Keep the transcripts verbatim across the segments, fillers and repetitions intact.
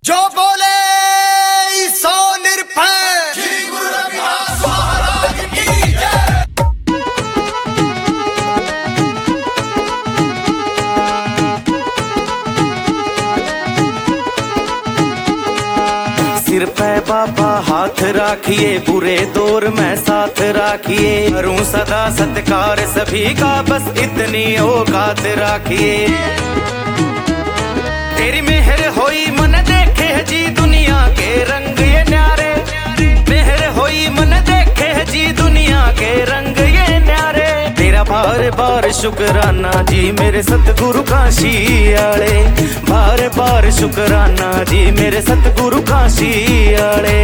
जो बोले सो निर्भय श्री गुरु रविदास महाराज की जय। सिर पे बाबा हाथ राखिए, बुरे दौर में साथ राखिए, करूं सदा सत्कार सभी का, बस इतनी औकात राखिए। तेरी मेहर होई मन देखे जी दुनिया के रंग ये न्यारे, मेहर होई मन देखे जी दुनिया के रंग ये न्यारे। तेरा बार बार शुक्राना जी मेरे सतगुरु काशी आले, बार बार शुक्राना जी मेरे सतगुरु काशी आले।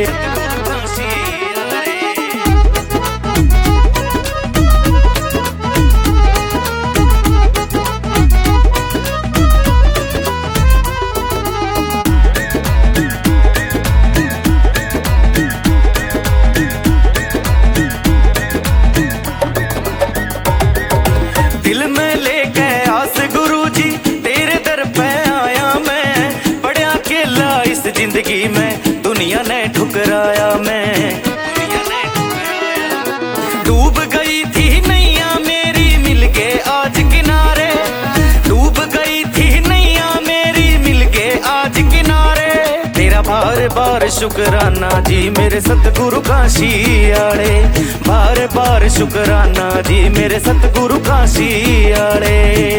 दिल में लेके आस गुरु जी तेरे दर पे आया मैं, बड़ा अकेला इस जिंदगी में दुनिया ने ठुकराया मैं। डूब गई थी नैया मेरी मिल के आज किनारे, डूब गई थी नैया मेरी मिल के आज किनारे। तेरा बार बार शुक्राना जी मेरे सतगुरु काशी आले, बार बार शुक्राना जी मेरे सतगुरु काशी आले।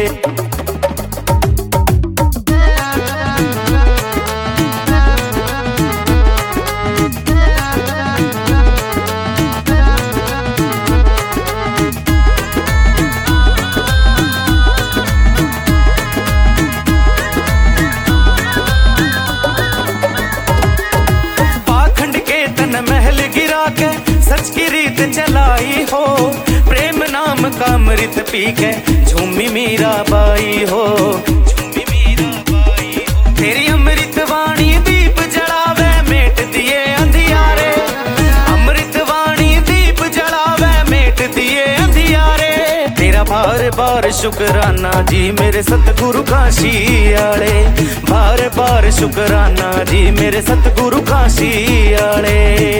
सच की रीत चलाई हो, प्रेम नाम का अमृत पी के झूमी मीरा बाई हो, झूमी मीरा बाई हो। तेरी अमृत वाणी दीप जलावे मेट दिए अंधियारे, अमृत वाणी दीप जलावे मेट दिए अंधियारे। तेरा बार बार शुक्राना जी मेरे सतगुरु काशी आले, बार बार शुक्राना जी मेरे सतगुरु काशी आले।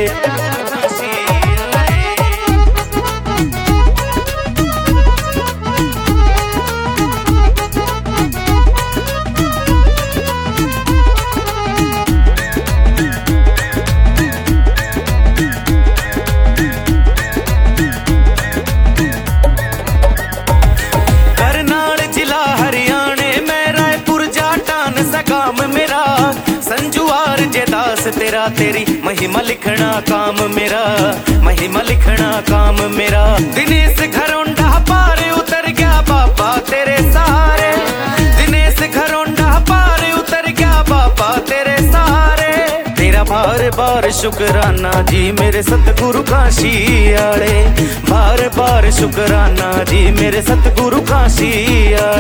संजुआर जेदास तेरा, तेरी महिमा लिखना काम मेरा, महिमा लिखना काम मेरा। दिनेश घरोंडा पार उतर गया बाबा तेरे सहारे, दिनेश घरोंडा पार उतर गया बाबा तेरे सहारे। तेरा बार बार शुक्राना जी मेरे सतगुरु काशी आले, बार बार शुक्राना जी मेरे सतगुरु काशी आले।